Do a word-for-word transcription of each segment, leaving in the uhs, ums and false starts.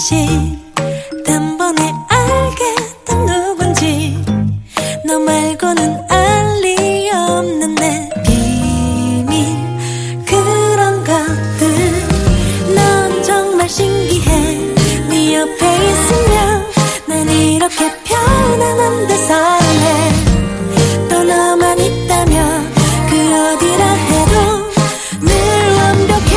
건지 단번에 알겠다 누군지 너 말고는 알 리 없는 내 비밀 그런 것들 넌 정말 신기해 네 옆에 있으면 난 이렇게 편안한데 사랑해 또 너만 있다면 그 어디라 해도 늘 완벽해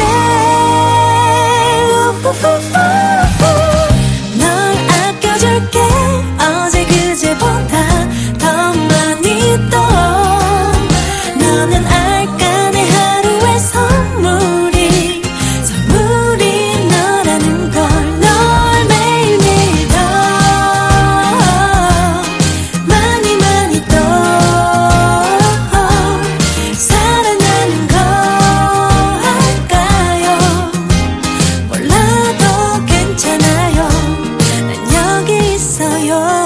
우후후후. 널 아껴줄게 어제 그제보다 더 많이 또 너는 알까 내 하루의 선물이 선물이 너라는 걸 널 매일매일 더 많이 많이 또 사랑하는 거 할까요 몰라도 괜찮아요 난 여기 있어요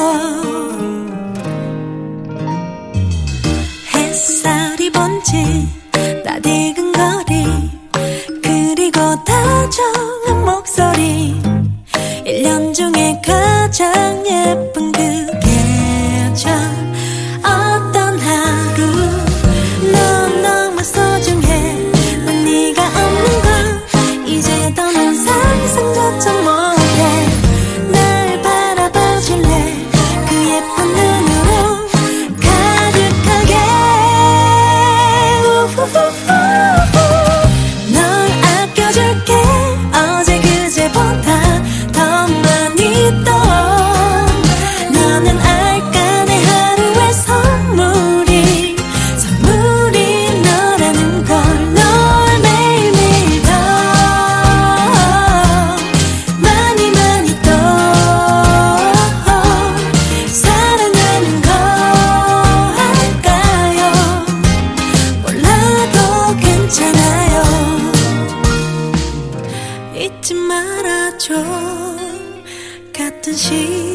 햇살이 번진 낯익은 거리 그리고 다정한 목소리 일 년 중에 가장 예쁜 그 계절 어떤 하루 넌 너무 소중해 난 네가 없는 걸 이제 더는 상상조차 못해 날 바라봐줄래 그 예쁜 눈으로 가득하게 우후후후. 널 아껴줄게 어제 그제보다 더 많이 또 너는 알까 내 하루의 선물이 선물이 너라는 걸 널 매일매일 더 많이 많이 또 사랑하는 거 할까요 몰라도 괜찮아요 잊지 말아줘 같은 시간